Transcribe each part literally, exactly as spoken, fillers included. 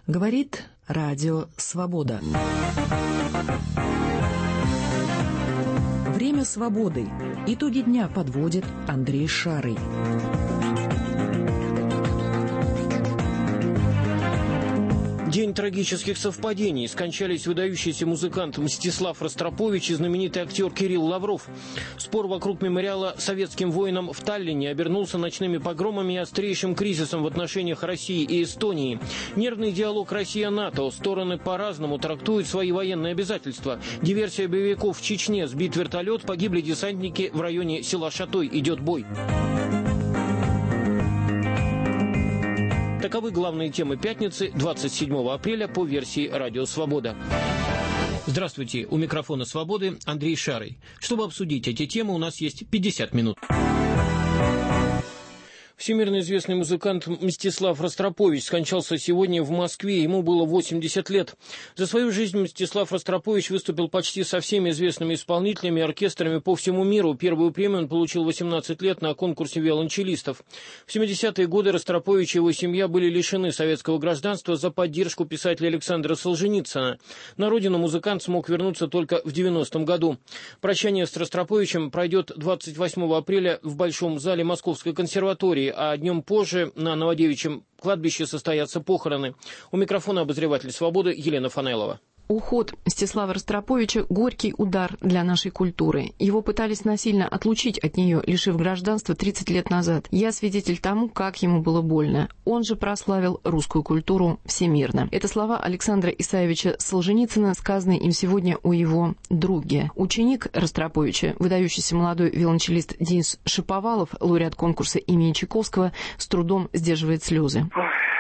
Говорит Радио Свобода. Время свободы. Итоги дня подводит Андрей Шарый. День трагических совпадений. Скончались выдающийся музыкант Мстислав Ростропович и знаменитый актер Кирилл Лавров. Спор вокруг мемориала советским воинам в Таллине обернулся ночными погромами и острейшим кризисом в отношениях России и Эстонии. Нервный диалог Россия-НАТО. Стороны по-разному трактуют свои военные обязательства. Диверсия боевиков в Чечне. Сбит вертолет. Погибли десантники в районе села Шатой. Идет бой. Таковы главные темы пятницы, двадцать седьмого апреля, по версии «Радио Свобода». Здравствуйте, у микрофона «Свободы» Андрей Шарый. Чтобы обсудить эти темы, у нас есть пятьдесят минут. Всемирно известный музыкант Мстислав Ростропович скончался сегодня в Москве. Ему было восемьдесят лет. За свою жизнь Мстислав Ростропович выступил почти со всеми известными исполнителями и оркестрами по всему миру. Первую премию он получил восемнадцать лет на конкурсе виолончелистов. В семидесятые годы Ростропович и его семья были лишены советского гражданства за поддержку писателя Александра Солженицына. На родину музыкант смог вернуться только в девяностом году. Прощание с Ростроповичем пройдет двадцать восьмого апреля в Большом зале Московской консерватории, а днем позже на Новодевичьем кладбище состоятся похороны. У микрофона обозреватель «Свободы» Елена Фанайлова. Уход Мстислава Ростроповича – горький удар для нашей культуры. Его пытались насильно отлучить от нее, лишив гражданства тридцать лет назад. Я свидетель тому, как ему было больно. Он же прославил русскую культуру всемирно. Это слова Александра Исаевича Солженицына, сказанные им сегодня о его друге. Ученик Ростроповича, выдающийся молодой виолончелист Денис Шаповалов, лауреат конкурса имени Чайковского, с трудом сдерживает слезы.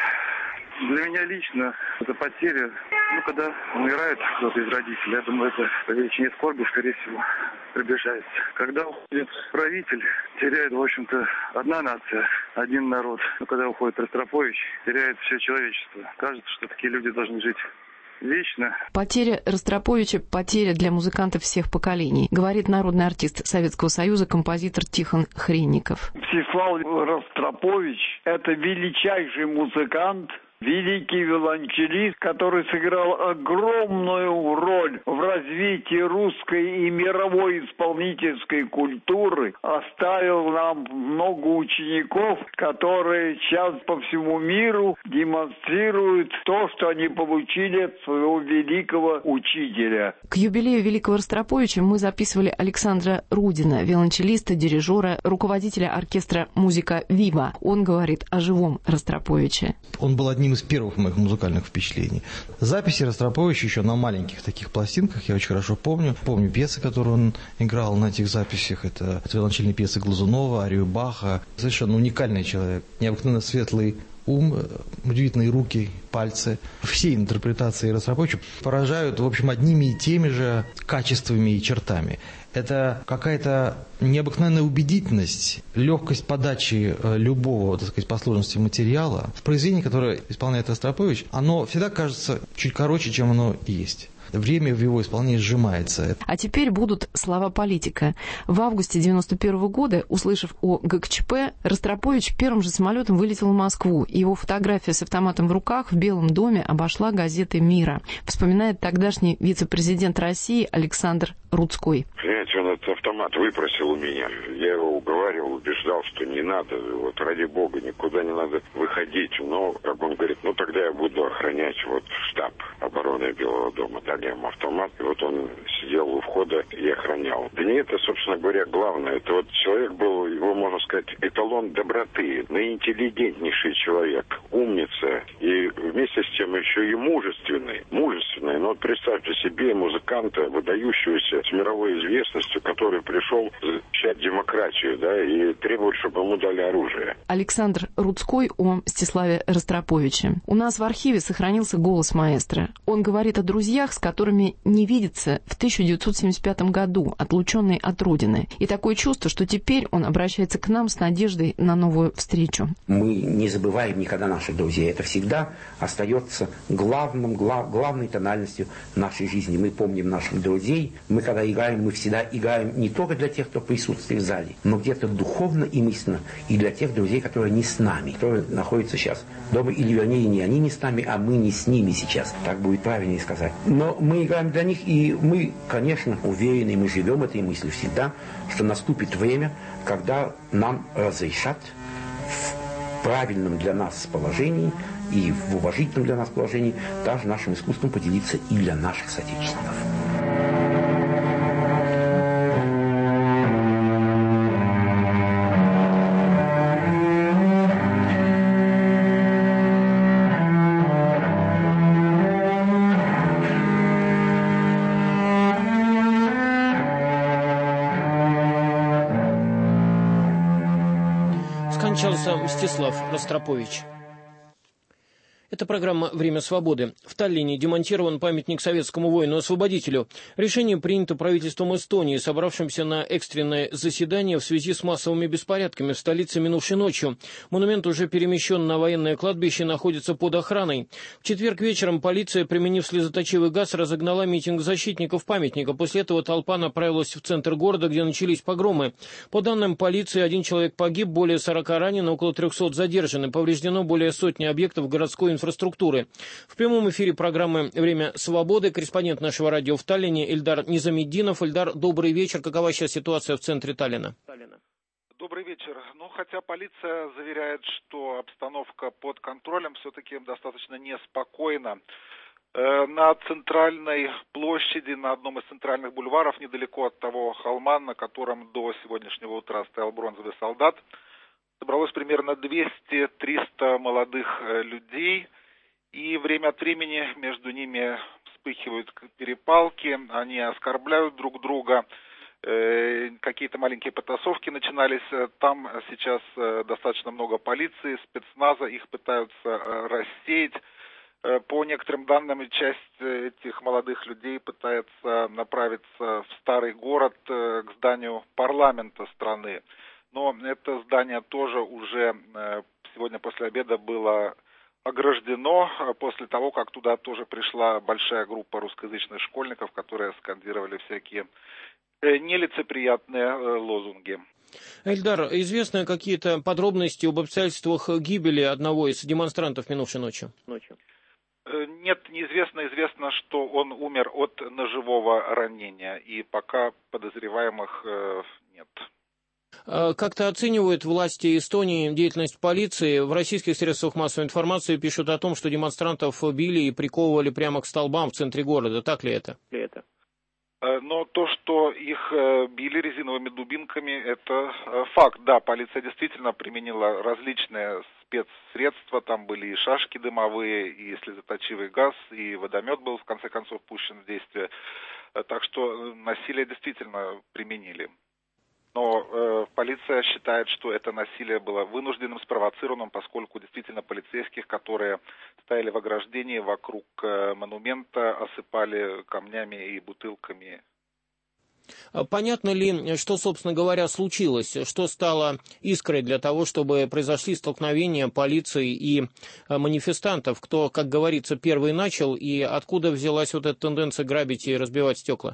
Для меня лично это потеря. Ну, когда умирает кто-то из родителей, я думаю, это величине скорби, скорее всего, приближается. Когда уходит правитель, теряет, в общем-то, одна нация, один народ. Но когда уходит Ростропович, теряет все человечество. Кажется, что такие люди должны жить вечно. Потеря Ростроповича – потеря для музыкантов всех поколений, говорит народный артист Советского Союза, композитор Тихон Хренников. Мстислав Ростропович – это величайший музыкант, великий виолончелист, который сыграл огромную роль в развитии русской и мировой исполнительской культуры, оставил нам много учеников, которые сейчас по всему миру демонстрируют то, что они получили от своего великого учителя. К юбилею великого Ростроповича мы записывали Александра Рудина, виолончелиста, дирижера, руководителя оркестра «Музыка Вива». Он говорит о живом Ростроповиче. Он был одним из первых моих музыкальных впечатлений. Записи Ростроповича еще на маленьких таких пластинках я очень хорошо помню. Помню пьесы, которые он играл на этих записях. Это виолончельные пьесы Глазунова, арию Баха. Совершенно уникальный человек. Необыкновенно светлый ум, удивительные руки, пальцы. Все интерпретации Ростроповича поражают, в общем, одними и теми же качествами и чертами. Это какая-то необыкновенная убедительность, легкость подачи любого, так сказать, по сложности материала. Произведение, которое исполняет Ростропович, оно всегда кажется чуть короче, чем оно есть. Время в его исполнении сжимается. А теперь будут слова политика. В августе девяносто первого года, услышав о ГКЧП, Ростропович первым же самолетом вылетел в Москву. Его фотография с автоматом в руках в Белом доме обошла газеты мира. Вспоминает тогдашний вице-президент России Александр Рудской. Понимаете, он этот автомат выпросил у меня. Я его уговаривал, убеждал, что не надо, вот ради бога, никуда не надо выходить. Но, как он говорит, ну тогда я буду охранять вот штаб обороны Белого дома. Дали ему автомат, и вот он сидел у входа и охранял. Да не это, собственно говоря, главное. Это вот человек был, его, можно сказать, эталон доброты, наинтеллигентнейший человек, умница, и вместе с тем еще и мужественный. Мужественный. Но вот представьте себе музыканта, выдающегося с мировой известностью, который пришел защищать демократию, да, и требовать, чтобы ему дали оружие. Александр Рудской о Мстиславе Ростроповиче. У нас в архиве сохранился голос маэстро. Он говорит о друзьях, с которыми не видится в тысяча девятьсот семьдесят пятом году, отлученный от Родины. И такое чувство, что теперь он обращается к нам с надеждой на новую встречу. Мы не забываем никогда наших друзей. Это всегда остается главным, глав, главной тональностью нашей жизни. Мы помним наших друзей. Мы когда играем, мы всегда играем не только для тех, кто присутствует в зале, но где-то духовно и мысленно. И для тех друзей, которые не с нами, которые находятся сейчас дома. Или вернее, не они не с нами, а мы не с ними сейчас. Так будет правильнее сказать. Но мы играем для них, и мы, конечно, уверены, мы живем этой мыслью всегда, что наступит время, когда нам разрешат в правильном для нас положении и в уважительном для нас положении даже нашим искусством поделиться и для наших соотечественников. Скончался Мстислав Ростропович. Это программа «Время свободы». В Таллине демонтирован памятник советскому воину-освободителю. Решение принято правительством Эстонии, собравшимся на экстренное заседание в связи с массовыми беспорядками в столице минувшей ночью. Монумент уже перемещен на военное кладбище и находится под охраной. В четверг вечером полиция, применив слезоточивый газ, разогнала митинг защитников памятника. После этого толпа направилась в центр города, где начались погромы. По данным полиции, один человек погиб, более сорока ранено, около трехсот задержаны. Повреждено более сотни объектов городской инфраструктуры. В прямом эфире программы «Время свободы» корреспондент нашего радио в Таллине Эльдар Низамеддинов. Эльдар, добрый вечер. Какова сейчас ситуация в центре Таллина? Добрый вечер. Ну, хотя полиция заверяет, что обстановка под контролем, все-таки достаточно неспокойна. На центральной площади, на одном из центральных бульваров, недалеко от того холма, на котором до сегодняшнего утра стоял бронзовый солдат, собралось примерно двести-триста молодых людей, и время от времени между ними вспыхивают перепалки, они оскорбляют друг друга, э, какие-то маленькие потасовки начинались. Там сейчас достаточно много полиции, спецназа, их пытаются рассеять. По некоторым данным, часть этих молодых людей пытается направиться в старый город, к зданию парламента страны. Но это здание тоже уже сегодня после обеда было ограждено, после того, как туда тоже пришла большая группа русскоязычных школьников, которые скандировали всякие нелицеприятные лозунги. Эльдар, известны какие-то подробности об обстоятельствах гибели одного из демонстрантов минувшей ночью? Ночью. Нет, неизвестно. Известно, что он умер от ножевого ранения, и пока подозреваемых нет. Как-то оценивают власти Эстонии деятельность полиции. В российских средствах массовой информации пишут о том, что демонстрантов били и приковывали прямо к столбам в центре города. Так ли это? Но то, что их били резиновыми дубинками, это факт. Да, полиция действительно применила различные спецсредства. Там были и шашки дымовые, и слезоточивый газ, и водомет был в конце концов пущен в действие. Так что насилие действительно применили. Но э, полиция считает, что это насилие было вынужденным, спровоцированным, поскольку действительно полицейских, которые стояли в ограждении вокруг э, монумента, осыпали камнями и бутылками. Понятно ли, что, собственно говоря, случилось? Что стало искрой для того, чтобы произошли столкновения полиции и манифестантов? Кто, как говорится, первый начал, и откуда взялась вот эта тенденция грабить и разбивать стекла?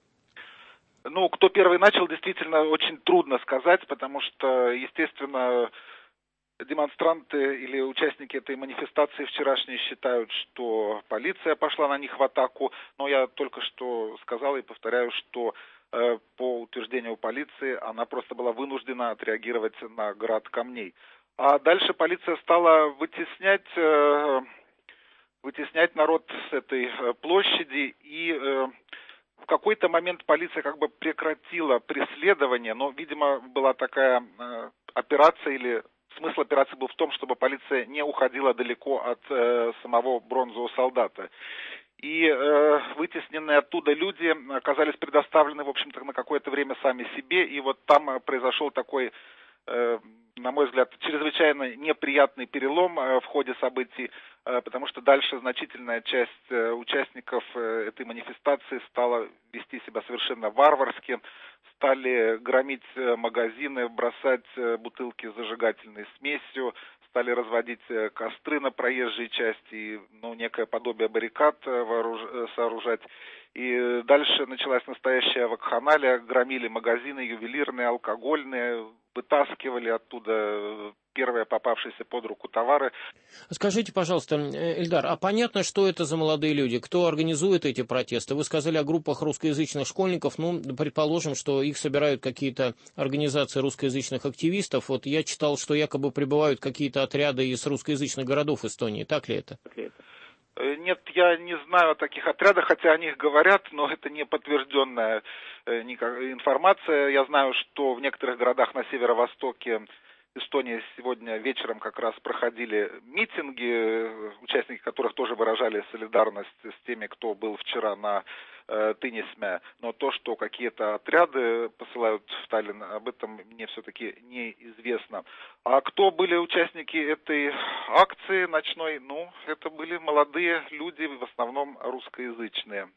Ну, кто первый начал, действительно очень трудно сказать, потому что, естественно, демонстранты или участники этой манифестации вчерашней считают, что полиция пошла на них в атаку, но я только что сказал и повторяю, что э, по утверждению полиции она просто была вынуждена отреагировать на град камней. А дальше полиция стала вытеснять, э, вытеснять народ с этой площади, и э, в какой-то момент полиция как бы прекратила преследование, но, видимо, была такая э, операция, или смысл операции был в том, чтобы полиция не уходила далеко от э, самого бронзового солдата. И э, вытесненные оттуда люди оказались предоставлены, в общем-то, на какое-то время сами себе, и вот там произошел такой э, на мой взгляд, чрезвычайно неприятный перелом в ходе событий, потому что дальше значительная часть участников этой манифестации стала вести себя совершенно варварски, стали громить магазины, бросать бутылки с зажигательной смесью, стали разводить костры на проезжей части, ну, некое подобие баррикад вооруж... сооружать. И дальше началась настоящая вакханалия, громили магазины ювелирные, алкогольные, вытаскивали оттуда первые попавшиеся под руку товары. Скажите, пожалуйста, Эльдар, а понятно, что это за молодые люди? Кто организует эти протесты? Вы сказали о группах русскоязычных школьников. Ну, предположим, что их собирают какие-то организации русскоязычных активистов. Вот я читал, что якобы прибывают какие-то отряды из русскоязычных городов Эстонии. Так ли это? Нет, я не знаю о таких отрядах, хотя о них говорят, но это не подтвержденная информация. Я знаю, что в некоторых городах на северо-востоке Эстонии сегодня вечером как раз проходили митинги, участники которых тоже выражали солидарность с теми, кто был вчера на э, Тынисме. Но то, что какие-то отряды посылают в Таллин, об этом мне все-таки неизвестно. А кто были участники этой акции ночной? Ну, это были молодые люди, в основном русскоязычные.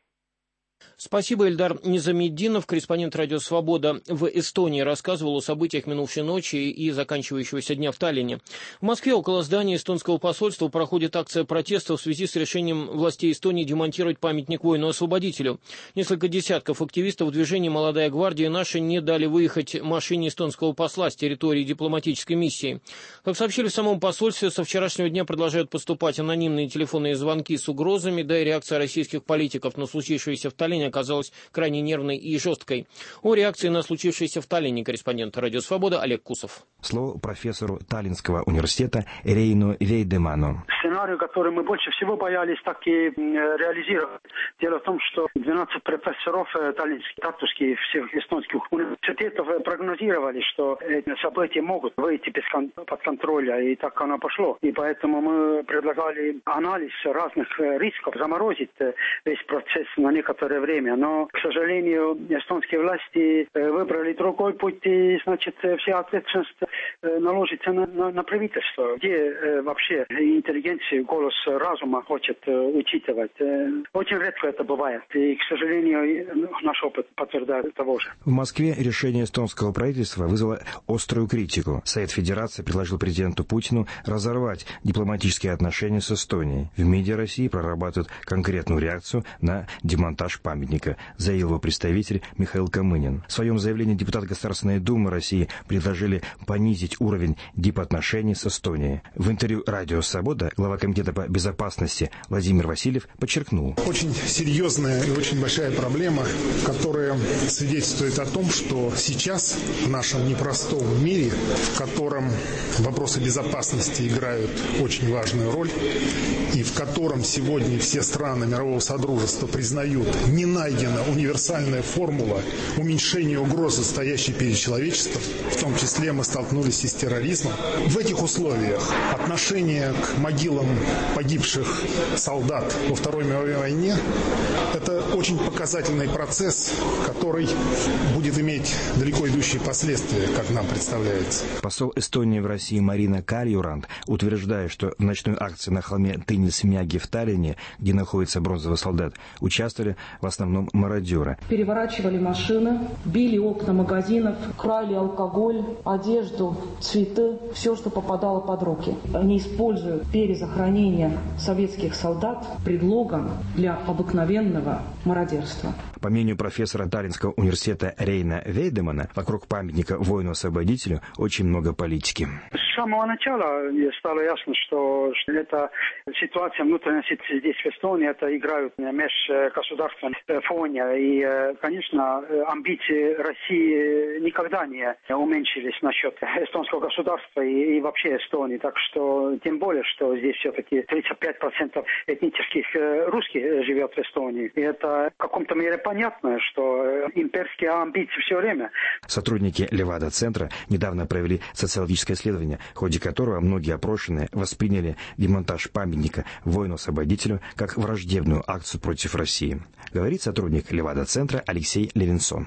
Спасибо, Эльдар Низамеддинов, корреспондент «Радио Свобода» в Эстонии, рассказывал о событиях минувшей ночи и заканчивающегося дня в Таллине. В Москве около здания эстонского посольства проходит акция протеста в связи с решением властей Эстонии демонтировать памятник воину-освободителю. Несколько десятков активистов движения «Молодая гвардия» наши не дали выехать машине эстонского посла с территории дипломатической миссии. Как сообщили в самом посольстве, со вчерашнего дня продолжают поступать анонимные телефонные звонки с угрозами, да и реакция российских политиков на случившееся в Таллине оказалась крайне нервной и жесткой. О реакции на случившееся в Таллине корреспондент «Радио Свобода» Олег Кусов. Слово профессору Таллинского университета Рейну Вейдеману. Сценарий, который мы больше всего боялись, так и реализировать. Дело в том, что двенадцать профессоров таллинских, тартусских, всех эстонских университетов прогнозировали, что эти события могут выйти под контроля, и так оно пошло. И поэтому мы предлагали анализ разных рисков, заморозить весь процесс на некоторое время. Но, к сожалению, эстонские власти выбрали другой путь, и, значит, вся ответственность наложится на, на, на правительство, где вообще интеллигенция, голос разума хочет учитывать. Очень редко это бывает, и, к сожалению, наш опыт подтверждает того же. В Москве решение эстонского правительства вызвало острую критику. Совет Федерации предложил президенту Путину разорвать дипломатические отношения с Эстонией. В МИДе России прорабатывают конкретную реакцию на демонтаж памятника, заявил его представитель Михаил Камынин. В своем заявлении депутаты Государственной Думы России предложили понизить уровень дипотношений с Эстонией. В интервью «Радио Свобода» глава Комитета по безопасности Владимир Васильев подчеркнул. Очень серьезная и очень большая проблема, которая свидетельствует о том, что сейчас в нашем непростом мире, в котором вопросы безопасности играют очень важную роль, и в котором сегодня все страны мирового содружества признают, не найдена универсальная формула уменьшения угрозы, стоящей перед человечеством, в том числе мы столкнулись и с терроризмом. В этих условиях отношение к могилам погибших солдат во Второй мировой войне – это очень показательный процесс, который будет иметь далеко идущие последствия, как нам представляется. Посол Эстонии в России Марина Кальюрант утверждает, что в ночной акции на холме Тынис-Мяги в Таллине, где находится бронзовый солдат, участвовали в основном мародеры. Переворачивали машины, били окна магазинов, крали алкоголь, одежду, цветы, все, что попадало под руки. Они используют перезахоронение советских солдат предлогом для обыкновенного мародерства. По мнению профессора Таллинского университета Рейна Вейдемана, вокруг памятника воину-освободителю очень много политики. С самого начала стало ясно, что эта ситуация внутренняя здесь в Эстонии, это играют на межгосударственном фоне. И, конечно, амбиции России никогда не уменьшились насчет эстонского государства и, и вообще Эстонии. Так что, тем более, что здесь все-таки тридцать пять процентов этнических русских живет в Эстонии. И это в каком-то мере понятно, что имперские амбиции все время. Сотрудники Левада-центра недавно провели социологическое исследование, в ходе которого многие опрошенные восприняли демонтаж памятника воину-освободителю как враждебную акцию против России. Говорит сотрудник Левада-центра Алексей Левинсон.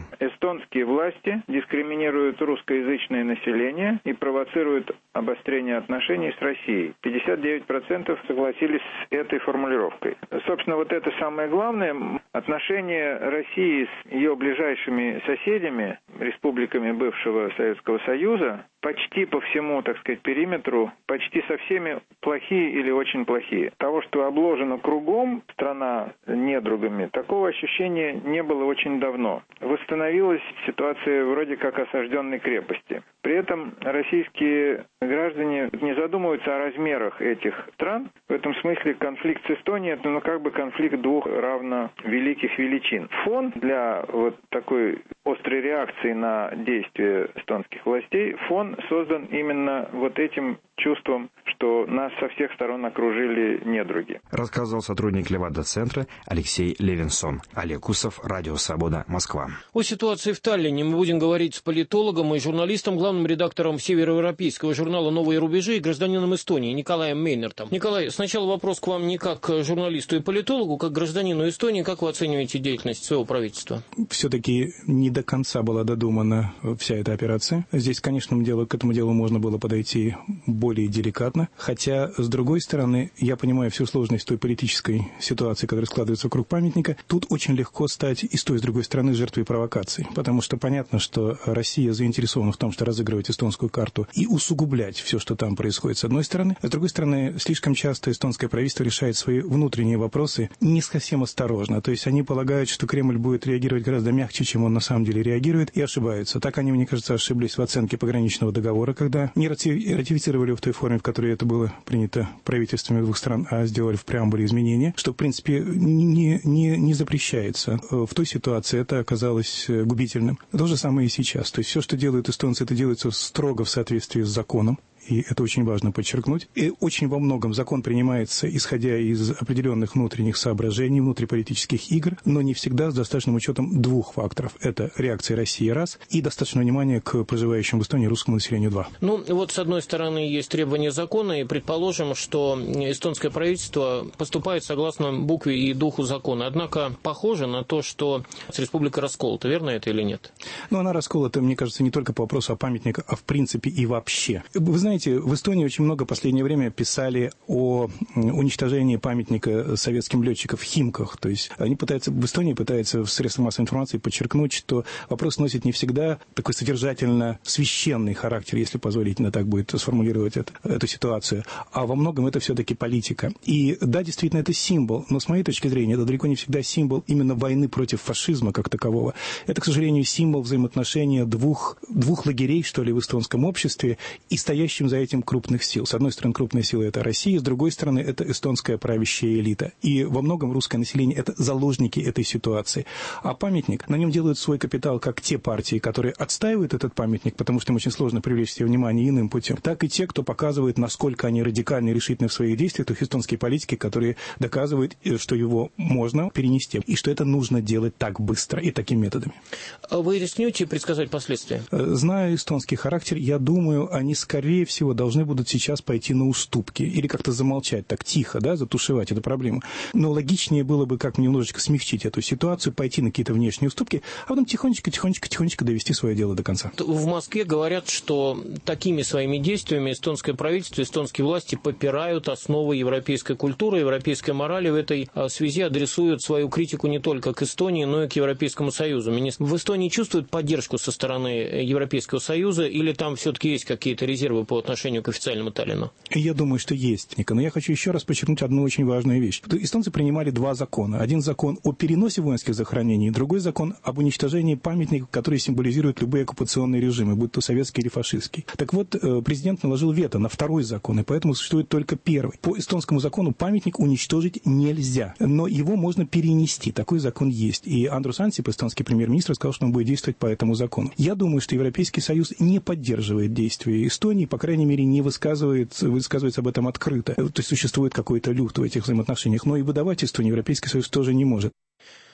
эстонские власти дискриминируют русскоязычное население и провоцируют обострение отношений с Россией. пятьдесят девять процентов согласились с этой формулировкой. Собственно, вот это самое главное. Отношения России с ее ближайшими соседями, республиками бывшего Советского Союза, почти по всему, так сказать, периметру, почти со всеми плохие или очень плохие. Того, что обложена кругом страна недругами, такого ощущения не было очень давно. Восстановилась ситуация вроде как осажденной крепости. При этом российские граждане не задумываются о размерах этих стран. В этом смысле конфликт с Эстонией – это ну, как бы конфликт двух равно великих величин. Фон для вот такой острой реакции на действия эстонских властей, фон создан именно вот этим чувством, что нас со всех сторон окружили недруги. Рассказывал сотрудник Левада-центра Алексей Левинсон. Олег Усов, Радио Свобода, Москва. О ситуации в Таллине мы будем говорить с политологом и журналистом, главным редактором североевропейского журнала «Новые рубежи» и гражданином Эстонии Николаем Мейнертом. Николай, сначала вопрос к вам не как к журналисту и политологу, как к гражданину Эстонии. Как вы оцениваете деятельность своего правительства? Все-таки не до конца была додумана вся эта операция. Здесь, конечно, дело, к этому делу можно было подойти более деликатно. Хотя, с другой стороны, я понимаю всю сложность той политической ситуации, которая складывается вокруг памятника. Тут очень легко стать и с той, и с другой стороны жертвой провокаций. Потому что понятно, что Россия заинтересована в том, что разыгрывать эстонскую карту и усугублять все, что там происходит, с одной стороны. А с другой стороны, слишком часто эстонское правительство решает свои внутренние вопросы не совсем осторожно. То есть они полагают, что Кремль будет реагировать гораздо мягче, чем он на самом деле реагирует, и ошибаются. Так они, мне кажется, ошиблись в оценке пограничного договора, когда не ратифицировали в той форме, в которой это было принято правительствами двух стран, а сделали в преамбуле изменения, что, в принципе, не, не, не запрещается. В той ситуации это оказалось губительным. То же самое и сейчас. То есть все, что делают эстонцы, это делается строго в соответствии с законом. И это очень важно подчеркнуть. И очень во многом закон принимается, исходя из определенных внутренних соображений, внутриполитических игр, но не всегда с достаточным учетом двух факторов. Это реакция России раз и достаточное внимание к проживающему в Эстонии русскому населению два. Ну, вот с одной стороны есть требования закона, и предположим, что эстонское правительство поступает согласно букве и духу закона. Однако похоже на то, что республика расколота. Верно это или нет? Ну, она расколота, мне кажется, не только по вопросу о памятниках, а в принципе и вообще. Вы знаете, в Эстонии очень много в последнее время писали о уничтожении памятника советским летчикам в Химках. То есть они пытаются, в Эстонии пытаются в средствах массовой информации подчеркнуть, что вопрос носит не всегда такой содержательно священный характер, если позволительно так будет сформулировать это, эту ситуацию, а во многом это все-таки политика. И да, действительно, это символ, но с моей точки зрения это далеко не всегда символ именно войны против фашизма как такового. Это, к сожалению, символ взаимоотношения двух, двух лагерей, что ли, в эстонском обществе и стоящим за этим крупных сил. С одной стороны, крупная сила – это Россия, с другой стороны, это эстонская правящая элита. И во многом русское население – это заложники этой ситуации. А памятник, на нем делают свой капитал как те партии, которые отстаивают этот памятник, потому что им очень сложно привлечь себе внимание иным путем, так и те, кто показывает, насколько они радикальны и решительны в своих действиях, то есть эстонские политики, которые доказывают, что его можно перенести, и что это нужно делать так быстро и такими методами. Вы рискнете предсказать последствия? Зная эстонский характер, я думаю, они скорее всего должны будут сейчас пойти на уступки или как-то замолчать так тихо, да, затушевать эту проблему. Но логичнее было бы как немножечко смягчить эту ситуацию, пойти на какие-то внешние уступки, а потом тихонечко, тихонечко, тихонечко довести свое дело до конца. В Москве говорят, что такими своими действиями эстонское правительство, эстонские власти попирают основы европейской культуры, европейской морали. В этой связи адресуют свою критику не только к Эстонии, но и к Европейскому Союзу. В Эстонии чувствуют поддержку со стороны Европейского Союза или там все-таки есть какие-то резервы по отношению к официальному Таллину? Я думаю, что есть, Ника. Но я хочу еще раз подчеркнуть одну очень важную вещь. Эстонцы принимали два закона. Один закон о переносе воинских захоронений, другой закон об уничтожении памятников, которые символизируют любые оккупационные режимы, будь то советский или фашистский. Так вот, президент наложил вето на второй закон, и поэтому существует только первый. По эстонскому закону памятник уничтожить нельзя, но его можно перенести. Такой закон есть. И Андрус Ансип, эстонский премьер-министр, сказал, что он будет действовать по этому закону. Я думаю, что Европейский Союз не поддерживает действия Эстонии, по крайней мере, не высказывает, высказывается об этом открыто. То есть существует какой-то люфт в этих взаимоотношениях. Но и выдавать Эстонию Европейский Союз тоже не может.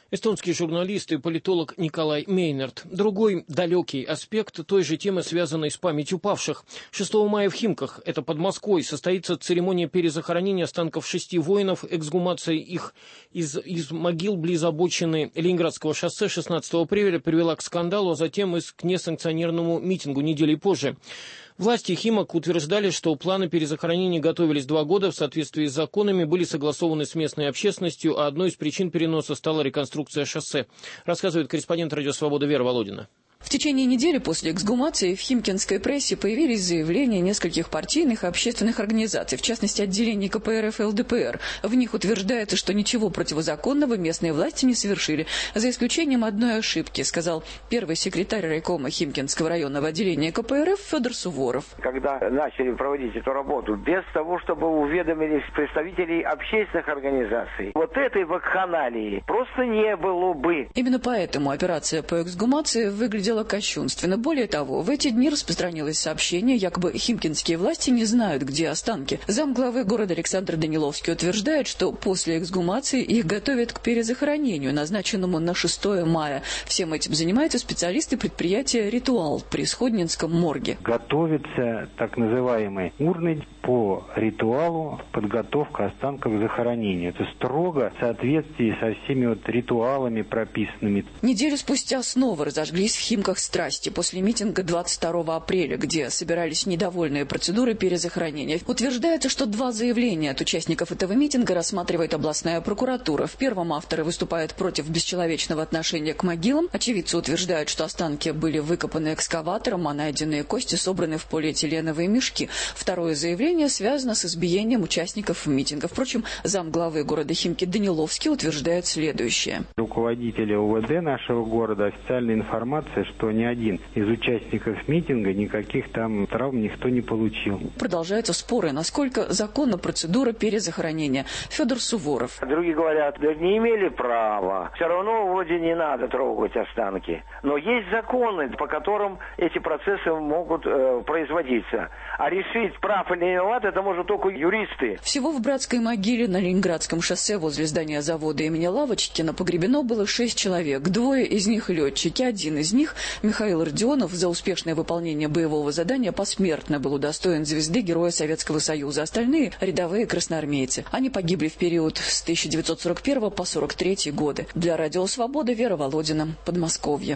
Эстонский журналист и политолог Николай Мейнерт. Другой далекий аспект той же темы, связанной с памятью павших. шестого мая в Химках, это под Москвой, состоится церемония перезахоронения останков шести воинов, эксгумация их из, из могил близ обочины Ленинградского шоссе шестнадцатого апреля привела к скандалу, а затем и к несанкционированному митингу недели позже. Власти Химок утверждали, что планы перезахоронения готовились два года, в соответствии с законами были согласованы с местной общественностью, а одной из причин переноса стала реконструкция шоссе. Рассказывает корреспондент «Радио Свобода» Вера Володина. В течение недели после эксгумации в химкинской прессе появились заявления нескольких партийных и общественных организаций, в частности отделений ка пэ эр эф и эл дэ пэ эр. В них утверждается, что ничего противозаконного местные власти не совершили, за исключением одной ошибки, сказал первый секретарь райкома Химкинского районного отделения ка пэ эр эф Федор Суворов. Когда начали проводить эту работу, без того, чтобы уведомились представителей общественных организаций, вот этой вакханалии просто не было бы. Именно поэтому операция по эксгумации выглядела кощунственно. Более того, в эти дни распространилось сообщение, якобы химкинские власти не знают, где останки. Замглавы города Александр Даниловский утверждает, что после эксгумации их готовят к перезахоронению, назначенному на шестое мая. Всем этим занимаются специалисты предприятия «Ритуал» при Сходнинском морге. Готовится так называемый урны по ритуалу подготовка останков к захоронению. Это строго в соответствии со всеми вот ритуалами прописанными. Неделю спустя снова разожглись в Химках страсти после митинга двадцать второго апреля, где собирались недовольные процедурой перезахоронения. Утверждается, что два заявления от участников этого митинга рассматривает областная прокуратура. В первом авторы выступают против бесчеловечного отношения к могилам. Очевидцы утверждают, что останки были выкопаны экскаватором, а найденные кости собраны в полиэтиленовые мешки. Второе заявление связано с избиением участников митинга. Впрочем, замглавы города Химки Даниловский утверждает следующее. Руководители о вэ дэ нашего города, официальная информация, что ни один из участников митинга никаких там травм никто не получил. Продолжаются споры, насколько законна процедура перезахоронения. Федор Суворов. Другие говорят, да не имели права. Все равно вроде не надо трогать останки. Но есть законы, по которым эти процессы могут э, производиться. А решить, прав или не виноват, это может только юристы. Всего в братской могиле на Ленинградском шоссе возле здания завода имени Лавочкина погребено было шесть человек. Двое из них летчики, один из них, Михаил Родионов, за успешное выполнение боевого задания посмертно был удостоен звезды Героя Советского Союза. Остальные – рядовые красноармейцы. Они погибли в период с тысяча девятьсот сорок первого по сорок третий годы. Для Радио Свобода Вера Володина, Подмосковье.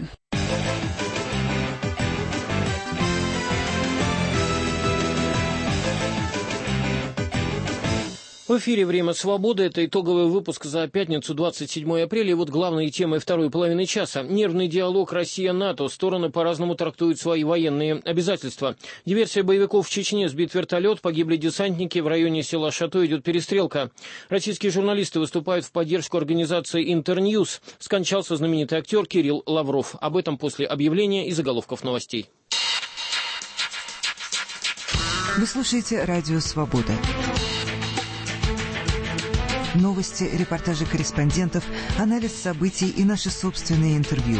В эфире «Время свободы». Это итоговый выпуск за пятницу, двадцать седьмое апреля. И вот главные темы второй половины часа. Нервный диалог Россия-НАТО. Стороны по-разному трактуют свои военные обязательства. Диверсия боевиков в Чечне. Сбит вертолет. Погибли десантники. В районе села Шато идет перестрелка. Российские журналисты выступают в поддержку организации «Интерньюз». Скончался знаменитый актер Кирилл Лавров. Об этом после объявления и заголовков новостей. Вы слушаете «Радио Свобода». Новости, репортажи корреспондентов, анализ событий и наши собственные интервью.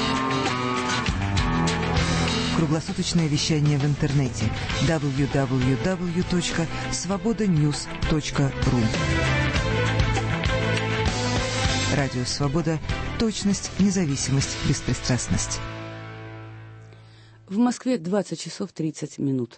Круглосуточное вещание в интернете дабл ю дабл ю дабл ю точка свобода ньюс точка ру. Радио «Свобода». Точность, независимость, беспристрастность. В Москве двадцать часов тридцать минут.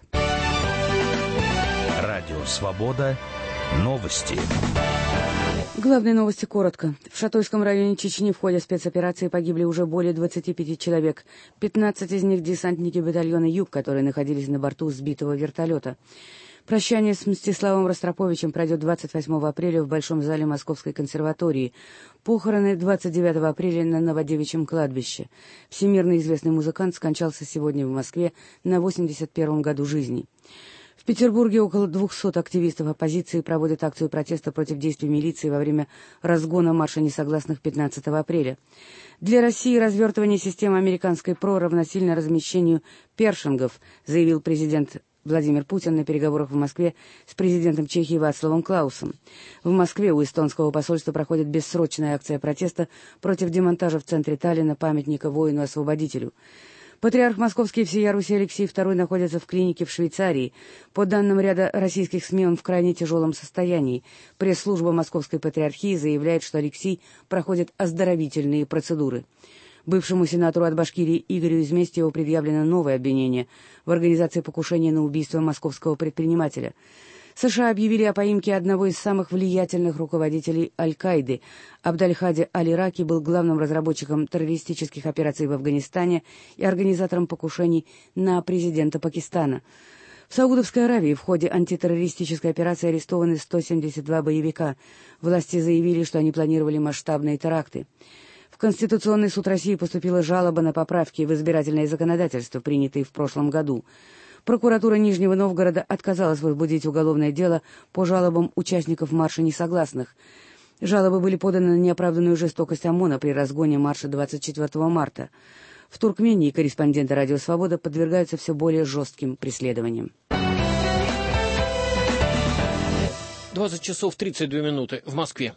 Радио «Свобода». Новости. Главные новости коротко. В Шатойском районе Чечни в ходе спецоперации погибли уже более двадцати пяти человек. пятнадцать из них десантники батальона «Юг», которые находились на борту сбитого вертолета. Прощание с Мстиславом Ростроповичем пройдет двадцать восьмого апреля в Большом зале Московской консерватории. Похороны двадцать девятого апреля на Новодевичьем кладбище. Всемирно известный музыкант скончался сегодня в Москве на восемьдесят первом году жизни. В Петербурге около двухсот активистов оппозиции проводят акцию протеста против действий милиции во время разгона марша несогласных пятнадцатого апреля. Для России развертывание системы американской ПРО равносильно размещению першингов, заявил президент Владимир Путин на переговорах в Москве с президентом Чехии Вацлавом Клаусом. В Москве у эстонского посольства проходит бессрочная акция протеста против демонтажа в центре Таллина памятника воину-освободителю. Патриарх Московский и всея Руси Алексей второй находится в клинике в Швейцарии. По данным ряда российских СМИ, он в крайне тяжелом состоянии. Пресс-служба Московской Патриархии заявляет, что Алексей проходит оздоровительные процедуры. Бывшему сенатору от Башкирии Игорю Изместьеву предъявлено новое обвинение в организации покушения на убийство московского предпринимателя. США объявили о поимке одного из самых влиятельных руководителей Аль-Каиды. Абдальхади Аль-Ираки был главным разработчиком террористических операций в Афганистане и организатором покушений на президента Пакистана. В Саудовской Аравии в ходе антитеррористической операции арестованы сто семьдесят два боевика. Власти заявили, что они планировали масштабные теракты. В Конституционный суд России поступила жалоба на поправки в избирательное законодательство, принятые в прошлом году. Прокуратура Нижнего Новгорода отказалась возбудить уголовное дело по жалобам участников марша несогласных. Жалобы были поданы на неоправданную жестокость ОМОНа при разгоне марша двадцать четвёртого марта. В Туркмении корреспонденты «Радио Свобода» подвергаются все более жестким преследованиям. двадцать часов тридцать две минуты в Москве.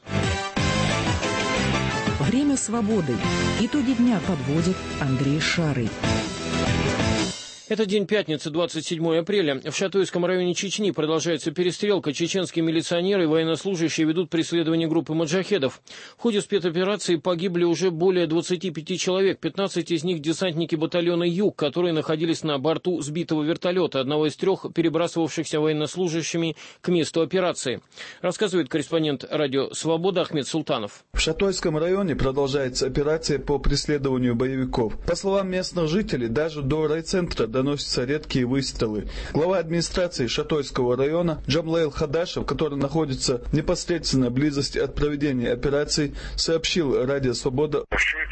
Время свободы. Итоги дня подводит Андрей Шарый. Это день пятницы, двадцать седьмое апреля. В Шатойском районе Чечни продолжается перестрелка. Чеченские милиционеры и военнослужащие ведут преследование группы маджахедов. В ходе спецоперации погибли уже более двадцати пяти человек. пятнадцать из них десантники батальона «Юг», которые находились на борту сбитого вертолета, одного из трех перебрасывавшихся военнослужащими к месту операции. Рассказывает корреспондент радио «Свобода» Ахмед Султанов. В Шатойском районе продолжается операция по преследованию боевиков. По словам местных жителей, даже до райцентра доносятся редкие выстрелы. Глава администрации Шатойского района Джамлейл Хадашев, который находится в непосредственной близости от проведения операции, сообщил радио «Свобода».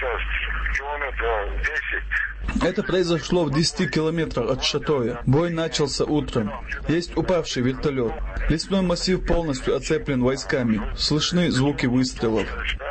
Это произошло в десяти километрах от Шатоя. Бой начался утром. Есть упавший вертолет. Лесной массив полностью оцеплен войсками. Слышны звуки выстрелов.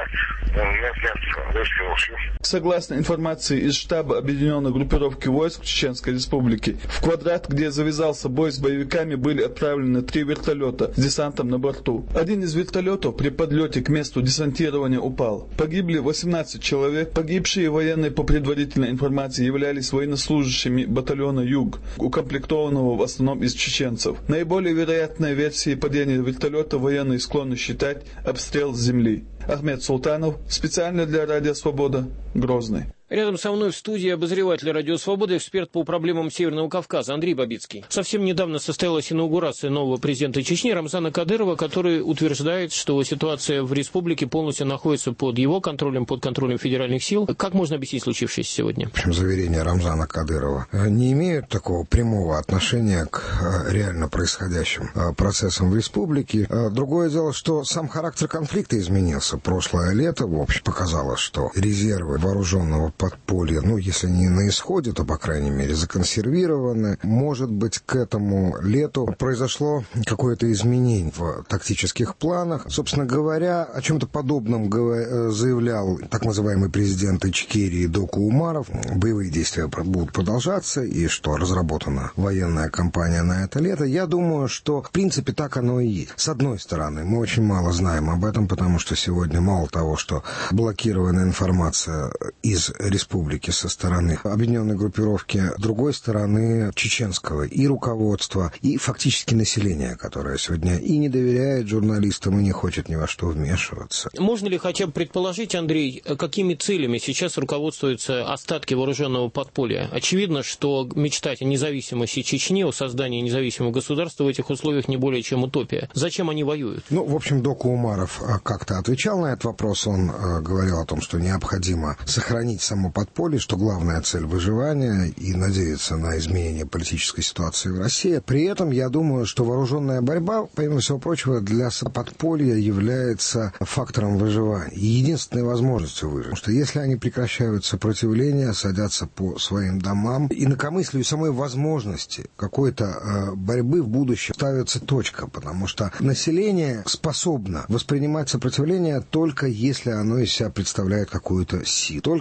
Согласно информации из штаба объединенной группировки войск Чеченской Республики, в квадрат, где завязался бой с боевиками, были отправлены три вертолета с десантом на борту. Один из вертолетов при подлете к месту десантирования упал. Погибли восемнадцать человек. Погибшие военные, по предварительной информации, являлись военнослужащими батальона «Юг», укомплектованного в основном из чеченцев. Наиболее вероятной версией падения вертолета военные склонны считать обстрел с земли. Ахмед Султанов, специально для Радио Свобода, Грозный. Рядом со мной в студии обозреватель «Радио Свобода», эксперт по проблемам Северного Кавказа Андрей Бабицкий. Совсем недавно состоялась инаугурация нового президента Чечни Рамзана Кадырова, который утверждает, что ситуация в республике полностью находится под его контролем, под контролем федеральных сил. Как можно объяснить случившееся сегодня? В общем, заверения Рамзана Кадырова не имеют такого прямого отношения к реально происходящим процессам в республике. Другое дело, что сам характер конфликта изменился. Прошлое лето, в общем, показало, что резервы вооруженного подполья, ну, если не на исходе, то, по крайней мере, законсервированы. Может быть, к этому лету произошло какое-то изменение в тактических планах. Собственно говоря, о чем-то подобном заявлял так называемый президент Ичкерии Доку Умаров. Боевые действия будут продолжаться, и что разработана военная кампания на это лето. Я думаю, что, в принципе, так оно и есть. С одной стороны, мы очень мало знаем об этом, потому что сегодня мало того, что блокирована информация из республики со стороны объединенной группировки, с другой стороны чеченского и руководства, и фактически населения, которое сегодня и не доверяет журналистам, и не хочет ни во что вмешиваться. Можно ли хотя бы предположить, Андрей, какими целями сейчас руководствуются остатки вооруженного подполья? Очевидно, что мечтать о независимости Чечни, о создании независимого государства в этих условиях не более чем утопия. Зачем они воюют? Ну, в общем, Доку Умаров как-то отвечал на этот вопрос. Он э, говорил о том, что необходимо сохранить само подполье, что главная цель выживания, и надеяться на изменение политической ситуации в России. При этом, я думаю, что вооруженная борьба, помимо всего прочего, для подполья является фактором выживания. И единственной возможностью выжить. Потому что если они прекращают сопротивление, садятся по своим домам, инакомыслию самой возможности какой-то э, борьбы в будущем ставится точка, потому что население способно воспринимать сопротивление только если оно из себя представляет какую-то силу. Только если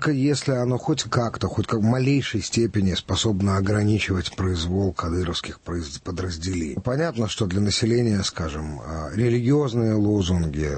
если оно хоть как-то, хоть как в малейшей степени способно ограничивать произвол кадыровских подразделений. Понятно, что для населения, скажем, религиозные лозунги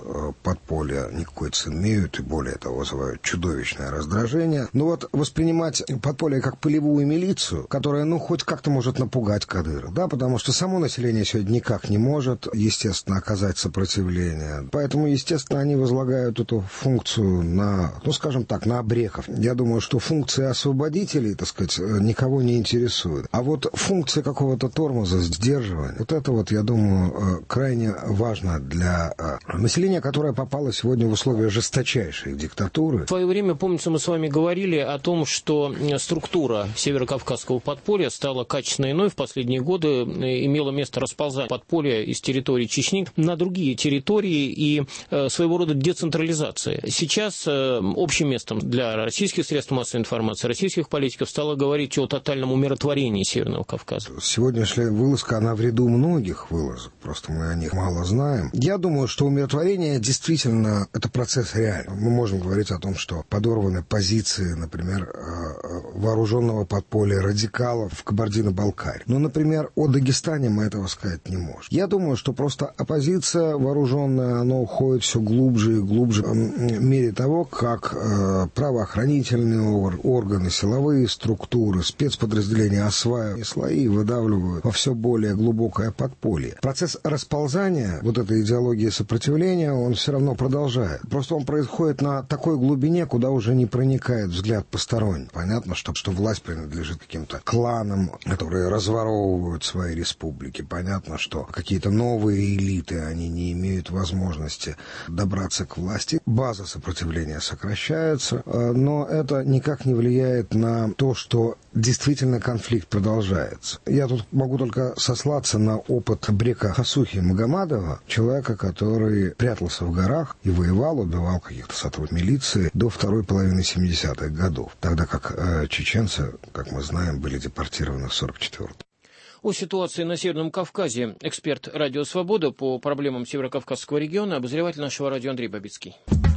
подполья никакой цены имеют, и более того, вызывают чудовищное раздражение. Но вот воспринимать подполье как полевую милицию, которая, ну, хоть как-то может напугать Кадырова, да, потому что само население сегодня никак не может, естественно, оказать сопротивление. Поэтому, естественно, они возлагают эту функцию на, ну, скажем так, на обреков. Я думаю, что функции освободителей, так сказать, никого не интересуют. А вот функция какого-то тормоза, сдерживания, вот это вот, я думаю, крайне важно для населения, которое попало сегодня в условия жесточайшей диктатуры. В свое время, помнится, мы с вами говорили о том, что структура северокавказского подполья стала качественно иной. В последние годы имело место расползание подполья из территории Чечни на другие территории и своего рода децентрализация. Сейчас общим местом для российских средств массовой информации, российских политиков стало говорить о тотальном умиротворении Северного Кавказа. Сегодняшняя вылазка, она в ряду многих вылазок, просто мы о них мало знаем. Я думаю, что умиротворение действительно это процесс реальный. Мы можем говорить о том, что подорваны позиции, например, вооруженного подполья радикалов в Кабардино-Балкарии. Но, например, о Дагестане мы этого сказать не можем. Я думаю, что просто оппозиция вооруженная, она уходит все глубже и глубже в мере того, как правоохранительные органы, силовые структуры, спецподразделения осваивают слои и выдавливают во все более глубокое подполье. Процесс расползания вот этой идеологии сопротивления, он все равно продолжает. Просто он происходит на такой глубине, куда уже не проникает взгляд посторонний. Понятно, что, что власть принадлежит каким-то кланам, которые разворовывают свои республики. Понятно, что какие-то новые элиты, они не имеют возможности добраться к власти. База сопротивления сокращается, но это никак не влияет на то, что действительно конфликт продолжается. Я тут могу только сослаться на опыт Брека Хасухи Магомадова, человека, который прятался в горах и воевал, убивал каких-то сотрудников милиции до второй половины семидесятых годов, тогда как э, чеченцы, как мы знаем, были депортированы в сорок четвёртом. О ситуации на Северном Кавказе эксперт «Радио Свобода» по проблемам Северокавказского региона, обозреватель нашего радио Андрей Бабицкий.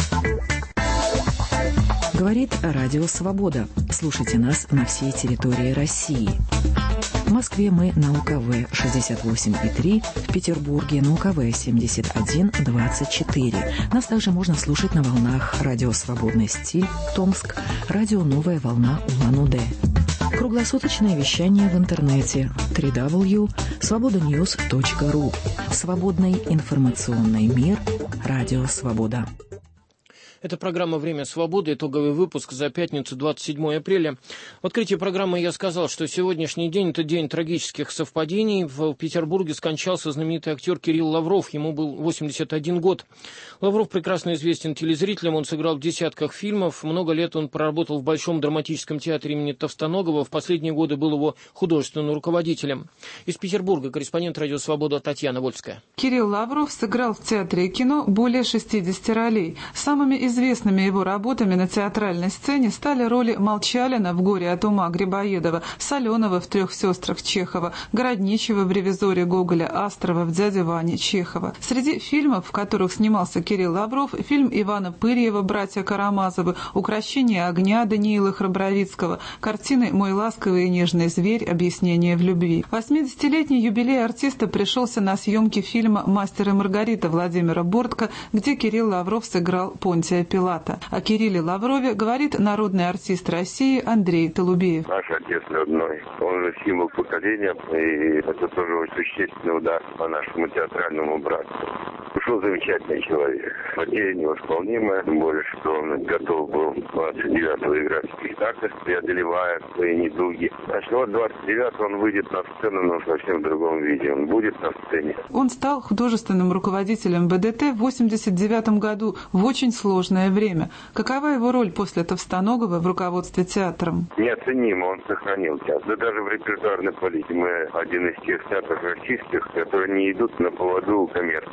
Говорит Радио Свобода. Слушайте нас на всей территории России. В Москве мы на У Ка Вэ шестьдесят восемь и три, в Петербурге на У Ка Вэ семьдесят один двадцать четыре. Нас также можно слушать на волнах Радио Свободный стиль, Томск, Радио Новая волна Улан-Удэ. Круглосуточное вещание в интернете дабл ю дабл ю дабл ю точка свобода ньюс точка ру. Свободный информационный мир. Радио Свобода. Это программа «Время свободы», итоговый выпуск за пятницу, двадцать седьмое апреля. В открытии программы я сказал, что сегодняшний день – это день трагических совпадений. В Петербурге скончался знаменитый актер Кирилл Лавров, ему был восемьдесят один год. Лавров прекрасно известен телезрителям, он сыграл в десятках фильмов. Много лет он проработал в Большом драматическом театре имени Товстоногова, в последние годы был его художественным руководителем. Из Петербурга корреспондент «Радио Свобода» Татьяна Вольская. Кирилл Лавров сыграл в театре и кино более шестидесяти ролей. Самыми известными его работами на театральной сцене стали роли Молчалина в «Горе от ума» Грибоедова, Соленова в «Трех сестрах» Чехова, Городничева в «Ревизоре» Гоголя, Астрова в «Дяде Ване» Чехова. Среди фильмов, в которых снимался Кирилл Лавров, фильм Ивана Пырьева «Братья Карамазовы», «Укрощение огня» Даниила Храбровицкого, картины «Мой ласковый и нежный зверь. Объяснение в любви». восьмидесятилетний юбилей артиста пришелся на съемки фильма «Мастер и Маргарита» Владимира Бортко, где Кирилл Лавров сыграл Понтия Пилата. О Кирилле Лаврове говорит народный артист России Андрей Толубеев. Наш отец родной, он же символ поколения, и это тоже очень существенный удар по нашему театральному братству. Ушел замечательный человек. Потеря невосполнимая, тем более, что он готов был двадцать девятого играть в спектакль, преодолевая свои недуги. Значит, вот двадцать девятого он выйдет на сцену, но в совсем другом виде. Он будет на сцене. Он стал художественным руководителем Бэ Дэ Тэ в восемьдесят девятом году в очень сложное время. Какова его роль после Товстоногова в руководстве театром? Неоценимо, он сохранил театр. Да даже в репертуарной политике мы один из тех театров российских, которые не идут на поводу коммерции.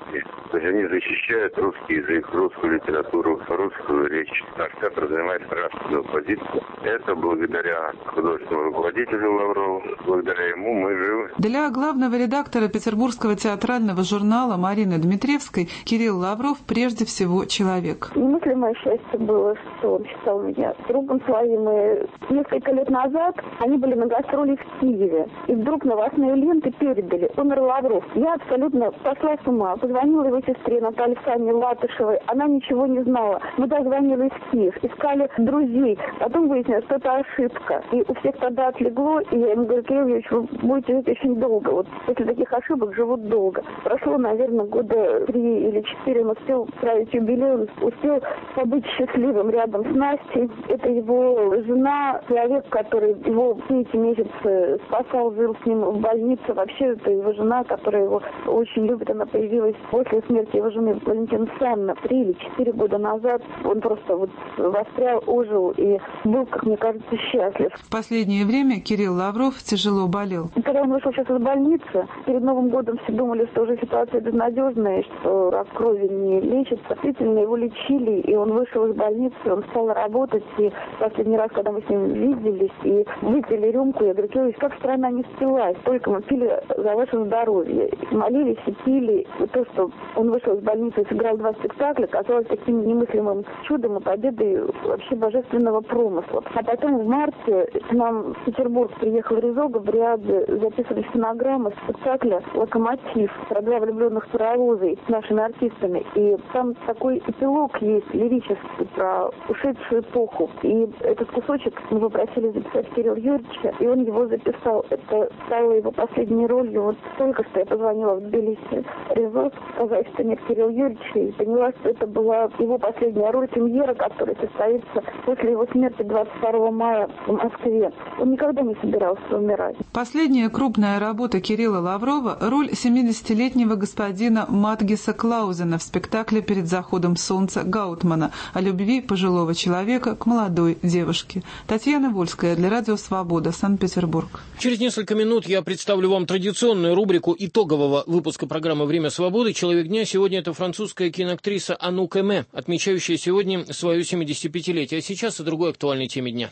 То есть они защищают русский язык, русскую литературу, русскую речь. Наш театр занимает нравственную позицию. Это благодаря художественному руководителю Лаврову. Благодаря ему мы живы. Для главного редактора петербургского театрального журнала Марины Дмитриевской Кирилл Лавров прежде всего человек. Немыслимое счастье было, что он считал меня другом своим. И несколько лет назад они были на гастроли в Киеве. И вдруг новостные ленты передали: умер Лавров. Я абсолютно сошла с ума. Позвонила его сестре Наталье Александровне Латышевой. Она ничего не знала. Мы дозвонились в Киев, искали друзей. Потом выяснилось, что это ошибка. И у всех тогда отлегло. И я ему говорю: Кирилл Юрьевич, вы будете жить очень долго. Вот после таких ошибок живут долго. Прошло, наверное, года три или четыре. Он успел править юбилей, он успел побыть счастливым рядом с Настей. Это его жена, человек, который его все эти месяцы спасал, жил с ним в больнице. Вообще, это его жена, которая его очень любит. Она появилась после смерти его жены Валентины Александровны три или четыре года назад. Он просто вот воспрял, ожил и был, как мне кажется, счастлив. В последнее время Кирилл Лавров тяжело болел. Когда он вышел сейчас из больницы, перед Новым годом все думали, что уже ситуация безнадежная, что рак крови не лечится. Действительно, его лечили, и он вышел из больницы, он стал работать. И последний раз, когда мы с ним виделись и выпили рюмку, я говорю: Кирилл, как страна не спилась, только мы пили за ваше здоровье. Молились и пили. И то, что он вышел из больницы и сыграл два спектакля, казалось таким немыслимым чудом и победой вообще божественного промысла. А потом в марте к нам в Петербург приехал Резо Габриадзе, записывали стенограммы спектакля «Локомотив» про два влюбленных паровоза с нашими артистами. И там такой эпилог есть лирический про ушедшую эпоху. И этот кусочек мы попросили записать Кирилла Юрьевича, и он его записал. Это стало его последней ролью. Вот только что я позвонила в Тбилиси Резо, сказать, что нет Кирилла Юрьевича, и поняла, что это была его последняя роль, премьера, которая состоится после его смерти двадцать второго мая в Москве. Он никогда не собирался умирать. Последняя крупная работа Кирилла Лаврова – роль семидесятилетнего господина Матгиса Клаузена в спектакле «Перед заходом солнца» Гаутмана о любви пожилого человека к молодой девушке. Татьяна Вольская для Радио Свобода, Санкт-Петербург. Через несколько минут я представлю вам традиционную рубрику итогового выпуска программы «Время свободы». Человек дня сегодня это французская киноактриса Анук Эме, отмечающая сегодня свое семидесятипятилетие. А сейчас о другой актуальной теме дня.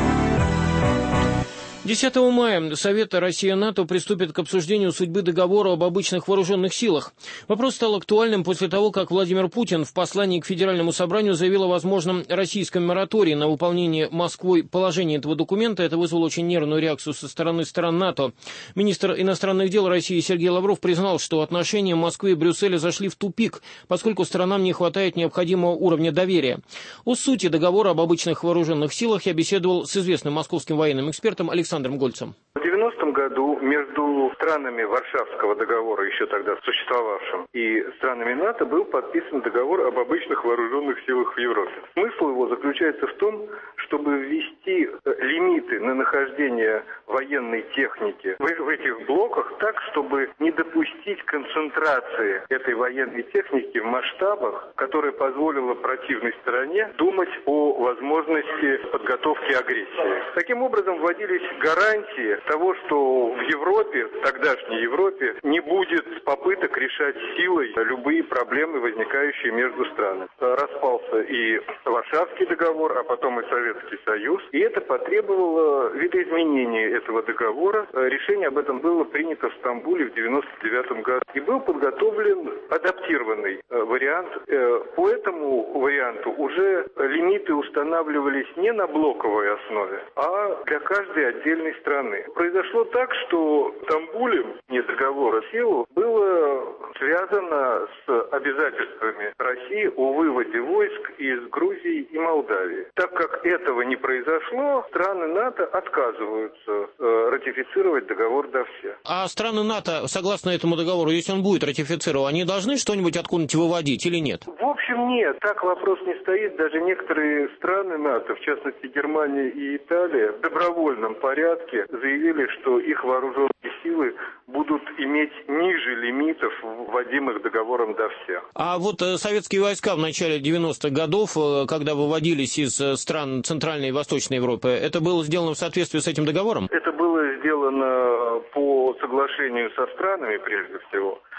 десятого мая Совет Россия-НАТО приступит к обсуждению судьбы договора об обычных вооруженных силах. Вопрос стал актуальным после того, как Владимир Путин в послании к Федеральному собранию заявил о возможном российском моратории на выполнение Москвой положения этого документа. Это вызвало очень нервную реакцию со стороны стран НАТО. Министр иностранных дел России Сергей Лавров признал, что отношения Москвы и Брюсселя зашли в тупик, поскольку странам не хватает необходимого уровня доверия. О сути договора об обычных вооруженных силах я беседовал с известным московским военным экспертом Александром Гольцем. В девяностом году между странами Варшавского договора, еще тогда существовавшим, и странами НАТО был подписан договор об обычных вооруженных силах в Европе. Смысл его заключается в том, чтобы ввести лимиты на нахождение военной техники в этих блоках так, чтобы не допустить концентрации этой военной техники в масштабах, которая позволила противной стороне думать о возможности подготовки агрессии. Таким образом, вводились гарантии того, что в Европе, в тогдашней Европе, не будет попыток решать силой любые проблемы, возникающие между странами. Распался и Варшавский договор, а потом и Советский Союз, и это потребовало видоизменения этого договора. Решение об этом было принято в Стамбуле в девяносто девятом году, и был подготовлен адаптированный вариант. По этому варианту уже лимиты устанавливались не на блоковой основе, а для каждой отдельной страны. Произошло так, что в Стамбуле не договора силу было связано с обязательствами России о выводе войск из Грузии и Молдавии. Так как этого не произошло, страны НАТО отказываются э, ратифицировать договор до всех. А страны НАТО, согласно этому договору, если он будет ратифицирован, они должны что-нибудь откуда-нибудь выводить или нет? В общем, нет. Так вопрос не стоит. Даже некоторые страны НАТО, в частности Германия и Италия, в добровольном порядке заявили, что их вооруженные силы будут иметь ниже лимитов, вводимых договором до всех. А вот э, советские войска в начале девяностых годов, э, когда выводились из э, стран Центральной и Восточной Европы, это было сделано в соответствии с этим договором? Это было сделано по соглашению со странами, прежде всего.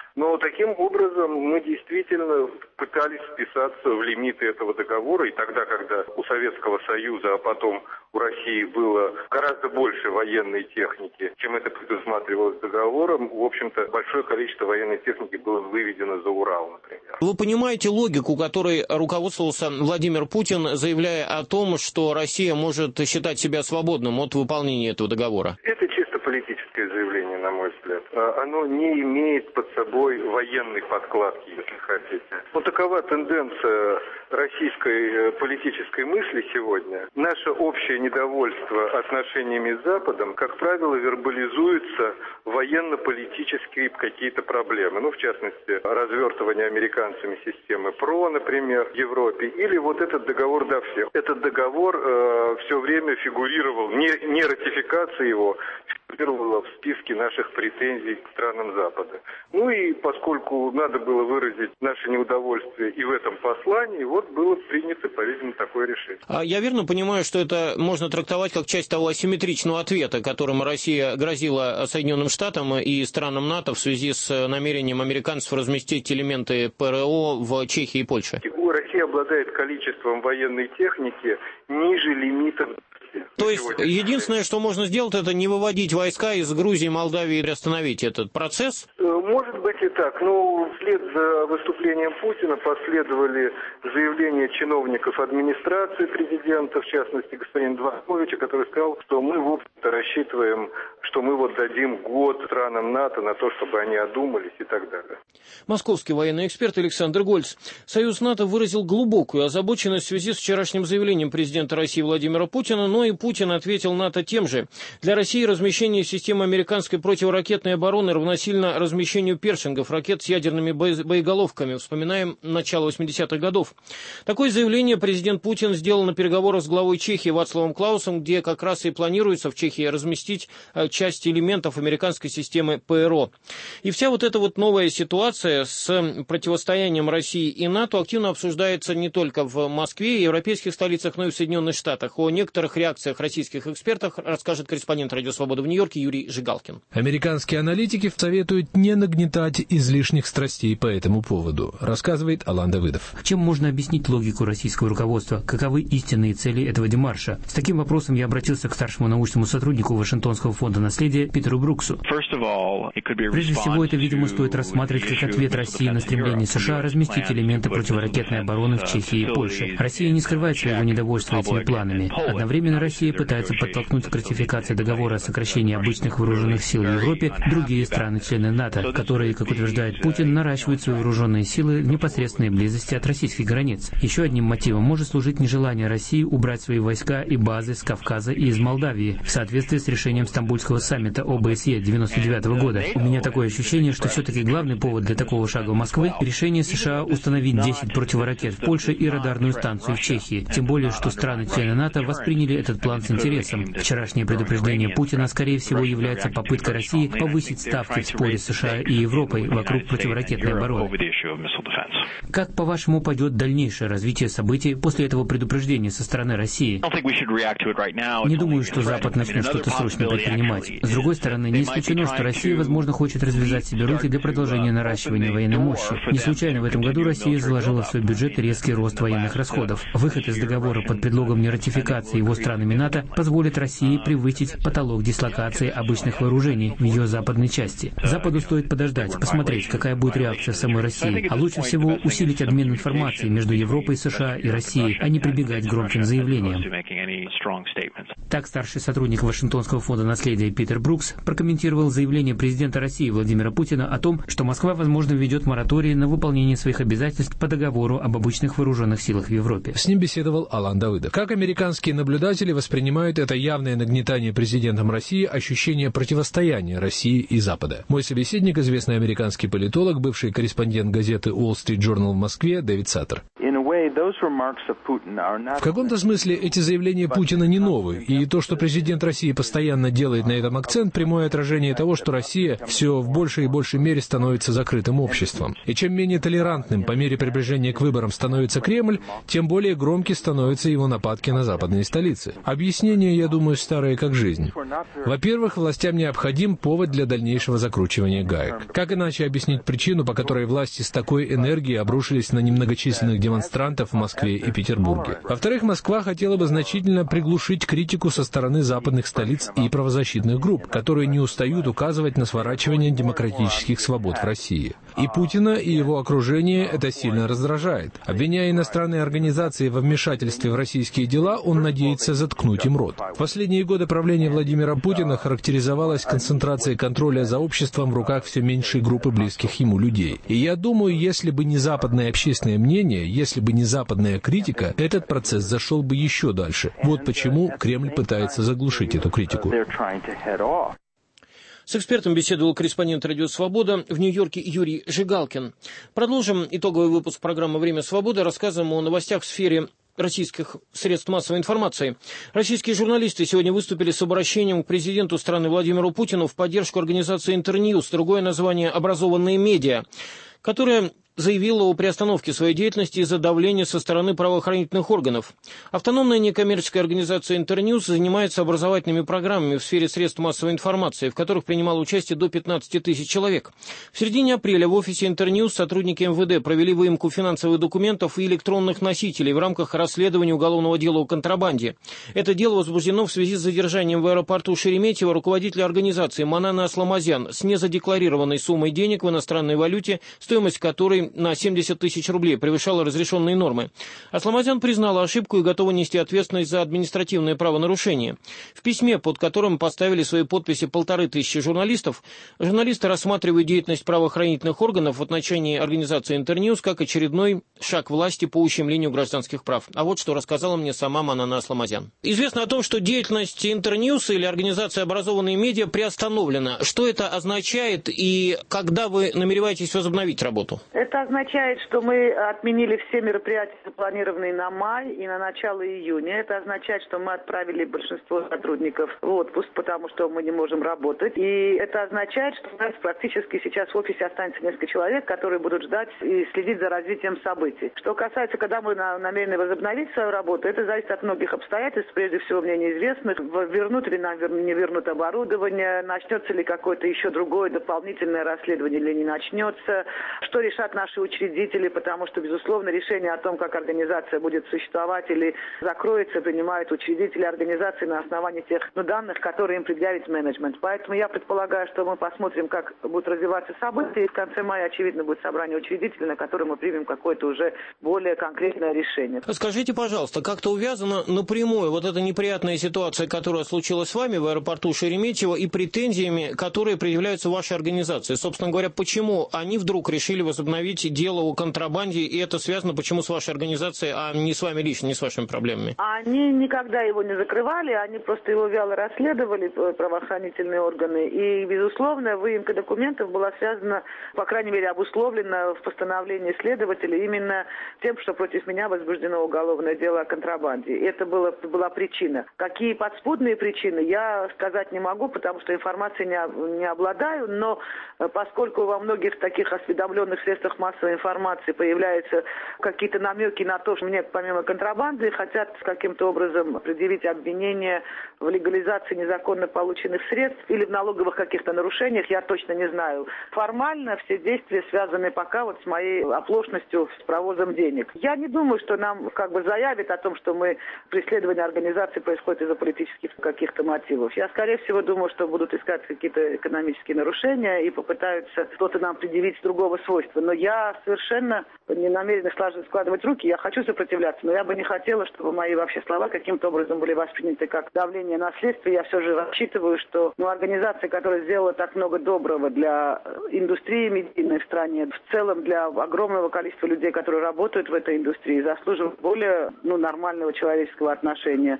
Но таким образом мы действительно пытались вписаться в лимиты этого договора, и тогда, когда у Советского Союза, а потом у России было гораздо больше военной техники, чем это предусматривалось договором, в общем-то, большое количество военной техники было выведено за Урал, например. Вы понимаете логику, которой руководствовался Владимир Путин, заявляя о том, что Россия может считать себя свободным от выполнения этого договора? Это чисто политическое заявление, на мой взгляд. Оно не имеет под собой военной подкладки, если хотите. Вот такова тенденция российской политической мысли сегодня. Наше общее недовольство отношениями с Западом, как правило, вербализуется военно-политические какие-то проблемы. Ну, в частности, развертывание американцами системы ПРО, например, в Европе, или вот этот договор до всех. Этот договор э, все время фигурировал, не, не ратификация его, фигурировала в списке наших претензий к странам Запада. Ну и поскольку надо было выразить наше неудовольствие и в этом послании, вот было принято, по-видимому, такое решение. А я верно понимаю, что это можно трактовать как часть того асимметричного ответа, которым Россия грозила Соединенным Штатам и странам НАТО в связи с намерением американцев разместить элементы ПРО в Чехии и Польше? Россия обладает количеством военной техники ниже лимитов. То есть единственное, что можно сделать, это не выводить войска из Грузии, Молдавии и остановить этот процесс? Может быть и так. Но вслед за выступлением Путина последовали заявления чиновников администрации президента, в частности господина Дворковича, который сказал, что мы, в общем-то, рассчитываем, что мы вот дадим год странам НАТО на то, чтобы они одумались и так далее. Московский военный эксперт Александр Гольц. Союз НАТО выразил глубокую озабоченность в связи с вчерашним заявлением президента России Владимира Путина, но и Путин ответил НАТО тем же. Для России размещение системы американской противоракетной обороны равносильно размещению першингов, ракет с ядерными боеголовками. Вспоминаем начало восьмидесятых годов. Такое заявление президент Путин сделал на переговорах с главой Чехии Вацлавом Клаусом, где как раз и планируется в Чехии разместить часть элементов американской системы ПРО. И вся вот эта вот новая ситуация с противостоянием России и НАТО активно обсуждается не только в Москве и европейских столицах, но и в Соединенных Штатах. О некоторых реакциях российских экспертов расскажет корреспондент «Радио Свобода» в Нью-Йорке Юрий Жигалкин. Американские аналитики советуют не нагнетать излишних страстей по этому поводу, рассказывает Алан Давыдов. Чем можно объяснить логику российского руководства? Каковы истинные цели этого демарша? С таким вопросом я обратился к старшему научному сотруднику Вашингтонского фонда наследия Питеру Бруксу. Прежде всего, это, видимо, стоит рассматривать как ответ России на стремление США разместить элементы противоракетной обороны в Чехии и Польше. Россия не скрывает своего недовольства этими планами. Одновременно Россия пытается подтолкнуть к ратификации договора о сокращении обычных вооруженных сил в Европе другие страны-члены НАТО, которые, как утверждает Путин, наращивают свои вооруженные силы в непосредственной близости от российских границ. Еще одним мотивом может служить нежелание России убрать свои войска и базы с Кавказа и из Молдавии в соответствии с решением Стамбульского саммита О Бэ Эс Е девяносто девятого года. У меня такое ощущение, что все-таки главный повод для такого шага Москвы – решение США установить десять противоракет в Польше и радарную станцию в Чехии. Тем более, что страны-члены НАТО восприняли этот план с интересом. Вчерашнее предупреждение Путина, скорее всего, является попыткой России повысить ставки в споре с США и Европой вокруг противоракетной обороны. Как, по-вашему, пойдет дальнейшее развитие событий после этого предупреждения со стороны России? Не думаю, что Запад начнет что-то срочно предпринимать. С другой стороны, не исключено, что Россия, возможно, хочет развязать себе руки для продолжения наращивания военной мощи. Не случайно в этом году Россия заложила в свой бюджет резкий рост военных расходов. Выход из договора под предлогом нератификации его странами НАТО позволит России превысить потолок дислокации обычных вооружений в ее западной части. Западу стоит подождать, посмотреть, какая будет реакция самой России, а лучше всего усилить обмен информацией между Европой, США и Россией, а не прибегать к громким заявлениям. Так старший сотрудник Вашингтонского фонда наследия Питер Брукс прокомментировал заявление президента России Владимира Путина о том, что Москва, возможно, введет мораторий на выполнение своих обязательств по договору об обычных вооруженных силах в Европе. С ним беседовал Алан Давыдов. Как американские наблюдатели воспринимают это явное нагнетание президентом России ощущение противостояния России и Запада? Мой собеседник, известный американский политолог, бывший корреспондент газеты Wall Street Journal в Москве, Дэвид Саттер. В каком-то смысле эти заявления Путина не новые, и то, что президент России постоянно делает на этом акцент, прямое отражение того, что Россия все в большей и большей мере становится закрытым обществом. И чем менее толерантным по мере приближения к выборам становится Кремль, тем более громкие становятся его нападки на западные столицы. Объяснение, я думаю, старое как жизнь. Во-первых, властям необходим повод для дальнейшего закручивания гаек. Как иначе объяснить причину, по которой власти с такой энергией обрушились на немногочисленных демонстрантов в Москве и Петербурге? Во-вторых, Москва хотела бы значительно приглушить критику со стороны западных столиц и правозащитных групп, которые не устают указывать на сворачивание демократических свобод в России. И Путина, и его окружение это сильно раздражает. Обвиняя иностранные организации во вмешательстве в российские дела, он надеется заткнуть им рот. В последние годы правление Владимира Путина характеризовалось концентрацией контроля за обществом в руках все меньшей группы близких ему людей. И я думаю, если бы не западное общественное мнение, если бы не западная критика, этот процесс зашел бы еще дальше. Вот почему Кремль пытается заглушить эту критику. С экспертом беседовал корреспондент «Радио Свобода» в Нью-Йорке Юрий Жигалкин. Продолжим итоговый выпуск программы «Время свободы» рассказом о новостях в сфере российских средств массовой информации. Российские журналисты сегодня выступили с обращением к президенту страны Владимиру Путину в поддержку организации «Интерньюз», другое название «Образованные медиа», которая заявила о приостановке своей деятельности из-за давления со стороны правоохранительных органов. Автономная некоммерческая организация «Интерньюз» занимается образовательными программами в сфере средств массовой информации, в которых принимало участие до пятнадцати тысяч человек. В середине апреля в офисе «Интерньюз» сотрудники эм вэ дэ провели выемку финансовых документов и электронных носителей в рамках расследования уголовного дела о контрабанде. Это дело возбуждено в связи с задержанием в аэропорту Шереметьево руководителя организации Манана Асламазян с незадекларированной суммой денег в иностранной валюте, стоимость которой на семьдесят тысяч рублей превышала разрешенные нормы. Асламазян признала ошибку и готова нести ответственность за административное правонарушение. В письме, под которым поставили свои подписи полторы тысячи журналистов, журналисты рассматривают деятельность правоохранительных органов в отношении организации «Интерньюз» как очередной шаг власти по ущемлению гражданских прав. А вот что рассказала мне сама Манана Асламазян. Известно о том, что деятельность «Интерньюз» или организация «Образованные медиа» приостановлена. Что это означает и когда вы намереваетесь возобновить работу? Это означает, что мы отменили все мероприятия, запланированные на май и на начало июня. Это означает, что мы отправили большинство сотрудников в отпуск, потому что мы не можем работать. И это означает, что у нас практически сейчас в офисе останется несколько человек, которые будут ждать и следить за развитием событий. Что касается, когда мы намерены возобновить свою работу, это зависит от многих обстоятельств, прежде всего мне неизвестных. Вернут ли нам, не вернут оборудование, начнется ли какое-то еще другое дополнительное расследование или не начнется, что решат наши учредители, потому что, безусловно, решение о том, как организация будет существовать или закроется, принимают учредители организации на основании тех ну, данных, которые им предъявит менеджмент. Поэтому я предполагаю, что мы посмотрим, как будут развиваться события, и в конце мая, очевидно, будет собрание учредителей, на котором мы примем какое-то уже более конкретное решение. Скажите, пожалуйста, как-то увязана напрямую вот эта неприятная ситуация, которая случилась с вами в аэропорту Шереметьево, и претензиями, которые предъявляются вашей организации? Собственно говоря, почему они вдруг решили возобновить дело о контрабанде, и это связано почему с вашей организацией, а не с вами лично, не с вашими проблемами? Они никогда его не закрывали, они просто его вяло расследовали, правоохранительные органы, и, безусловно, выемка документов была связана, по крайней мере, обусловлена в постановлении следователя именно тем, что против меня возбуждено уголовное дело о контрабанде. Это было, была причина. Какие подспудные причины, я сказать не могу, потому что информацией не, не обладаю, но поскольку во многих таких осведомленных средствах массовой информации появляются какие-то намеки на то, что мне помимо контрабанды хотят каким-то образом предъявить обвинения в легализации незаконно полученных средств или в налоговых каких-то нарушениях, я точно не знаю. Формально все действия связаны пока вот с моей оплошностью с провозом денег. Я не думаю, что нам как бы заявят о том, что мы преследование организации происходит из-за политических каких-то мотивов. Я, скорее всего, думаю, что будут искать какие-то экономические нарушения и попытаются что-то нам предъявить с другого свойства. Но я совершенно не намерена складывать руки, я хочу сопротивляться, но я бы не хотела, чтобы мои вообще слова каким-то образом были восприняты как давление на следствие. Я все же рассчитываю, что ну, организация, которая сделала так много доброго для индустрии медийной в стране, в целом для огромного количества людей, которые работают в этой индустрии, заслуживает более ну, нормального человеческого отношения.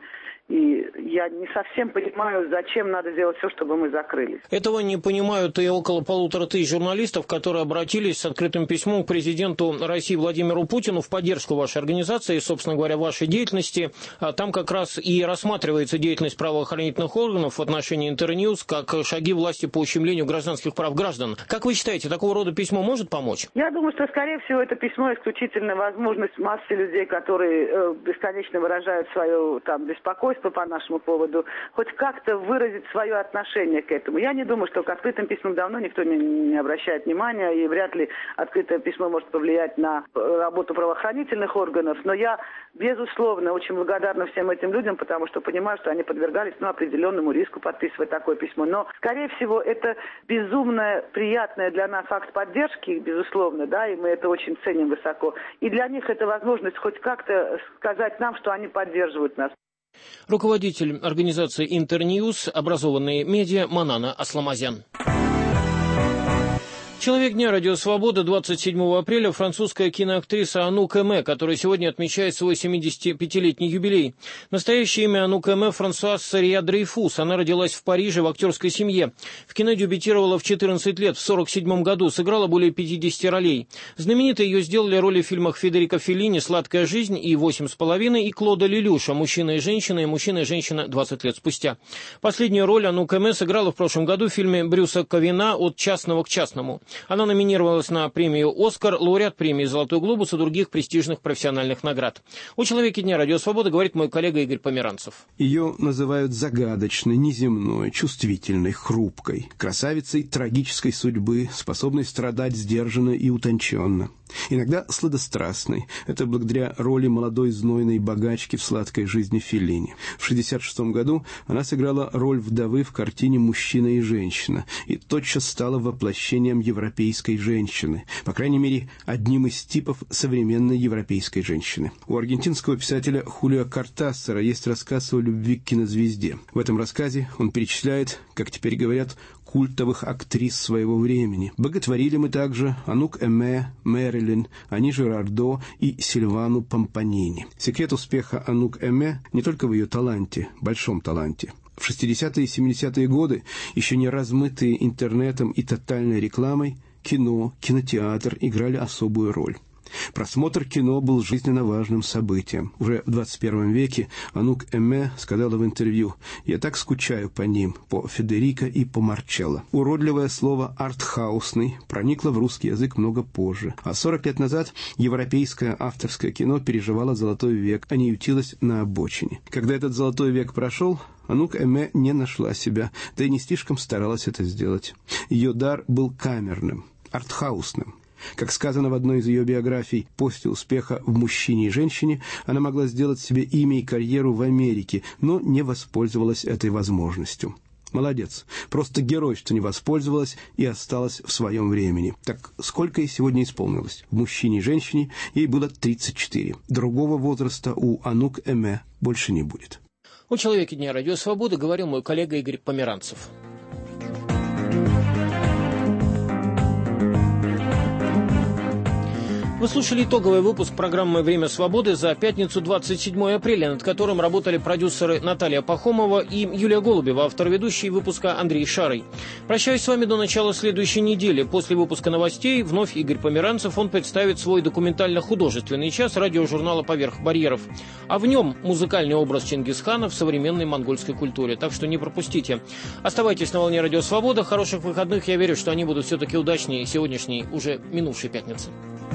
И я не совсем понимаю, зачем надо делать все, чтобы мы закрылись. Этого не понимают и около полутора тысяч журналистов, которые обратились с открытым письмом письмом к президенту России Владимиру Путину в поддержку вашей организации, собственно говоря, вашей деятельности. Там как раз и рассматривается деятельность правоохранительных органов в отношении Интерньюз как шаги власти по ущемлению гражданских прав граждан. Как вы считаете, такого рода письмо может помочь? Я думаю, что, скорее всего, это письмо исключительно возможность массы людей, которые э, бесконечно выражают свое там, беспокойство по нашему поводу, хоть как-то выразить свое отношение к этому. Я не думаю, что к открытым письмам давно никто не, не обращает внимания, и вряд ли открытое письмо может повлиять на работу правоохранительных органов. Но я, безусловно, очень благодарна всем этим людям, потому что понимаю, что они подвергались ну, определенному риску подписывать такое письмо. Но, скорее всего, это безумно приятный для нас акт поддержки, безусловно, да, и мы это очень ценим высоко. И для них это возможность хоть как-то сказать нам, что они поддерживают нас. Руководитель организации Интерньюз, образованные медиа Манана Асламазян. Человек дня «Радио Свобода» двадцать седьмого апреля французская киноактриса Анук Эме, которая сегодня отмечает свой семидесятипятилетний юбилей. Настоящее имя Анук Эме Франсуаз Сария Дрейфус. Она родилась в Париже в актерской семье. В кино дебютировала в четырнадцать лет, в сорок седьмом году, сыграла более пятидесяти ролей. Знаменитой ее сделали роли в фильмах Федерико Феллини «Сладкая жизнь» и «Восемь с половиной» и Клода Лелюша «Мужчина и женщина» и «Мужчина и женщина» двадцать лет спустя. Последнюю роль Анук Эме сыграла в прошлом году в фильме Брюса Ковина «От частного к частному». Она номинировалась на премию «Оскар», лауреат премии «Золотой глобус» и других престижных профессиональных наград. О человеке дня «Радио Свобода» говорит мой коллега Игорь Померанцев. Ее называют загадочной, неземной, чувствительной, хрупкой, красавицей трагической судьбы, способной страдать сдержанно и утонченно. Иногда сладострастной. Это благодаря роли молодой знойной богачки в «Сладкой жизни» Феллини. В шестьдесят шестом году она сыграла роль вдовы в картине «Мужчина и женщина» и тотчас стала воплощением европейской женщины, по крайней мере, одним из типов современной европейской женщины. У аргентинского писателя Хулио Кортасара есть рассказ о любви к кинозвезде. В этом рассказе он перечисляет, как теперь говорят, культовых актрис своего времени. Боготворили мы также Анук Эме, Мэрилин, Ани Жирардо и Сильвану Помпанини. Секрет успеха Анук Эме не только в ее таланте, большом таланте. В шестидесятые и семидесятые годы, еще не размытые интернетом и тотальной рекламой, кино, кинотеатр играли особую роль. Просмотр кино был жизненно важным событием. Уже в двадцать первом веке Анук Эме сказала в интервью: «Я так скучаю по ним, по Федерико и по Марчелло». Уродливое слово «артхаусный» проникло в русский язык много позже. А сорок лет назад европейское авторское кино переживало золотой век, а не ютилось на обочине. Когда этот золотой век прошел, Анук Эме не нашла себя, да и не слишком старалась это сделать. Ее дар был камерным, артхаусным. Как сказано в одной из ее биографий, после успеха в «Мужчине и женщине» она могла сделать себе имя и карьеру в Америке, но не воспользовалась этой возможностью. Молодец. Просто герой, что не воспользовалась и осталась в своем времени. Так сколько ей сегодня исполнилось? В «Мужчине и женщине» ей было тридцать четыре. Другого возраста у Анук Эме больше не будет. О человеке дня «Радио Свобода» говорил мой коллега Игорь Померанцев. Вы слушали итоговый выпуск программы «Время свободы» за пятницу, двадцать седьмого апреля, над которым работали продюсеры Наталья Пахомова и Юлия Голубева, автор-ведущий выпуска Андрей Шарый. Прощаюсь с вами до начала следующей недели. После выпуска новостей вновь Игорь Померанцев, он представит свой документально-художественный час радиожурнала «Поверх барьеров». А в нем музыкальный образ Чингисхана в современной монгольской культуре. Так что не пропустите. Оставайтесь на волне «Радио Свобода». Хороших выходных. Я верю, что они будут все-таки удачнее сегодняшней, уже минувшей пятницы.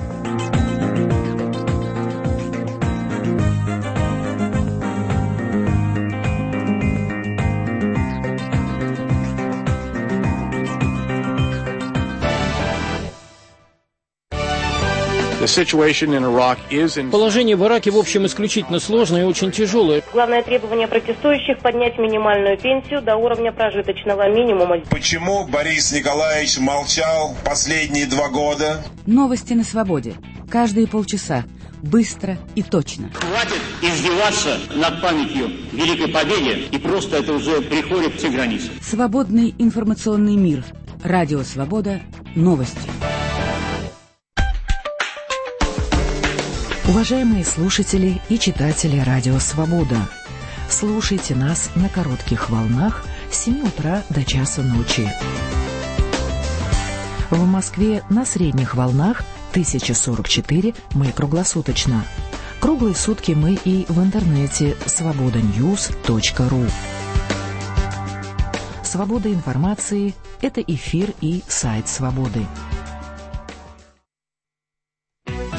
Положение в Ираке, в общем, исключительно сложное и очень тяжелое. Главное требование протестующих – поднять минимальную пенсию до уровня прожиточного минимума. Почему Борис Николаевич молчал последние два года? Новости на свободе. Каждые полчаса. Быстро и точно. Хватит издеваться над памятью Великой Победы, и просто это уже приходит к границе. Свободный информационный мир. Радио Свобода. Новости. Уважаемые слушатели и читатели «Радио Свобода», слушайте нас на коротких волнах с семи утра до часу ночи. В Москве на средних волнах тысяча сорок четыре мы круглосуточно. Круглые сутки мы и в интернете свобода ньюс точка ру. Свобода информации – это эфир и сайт «Свободы».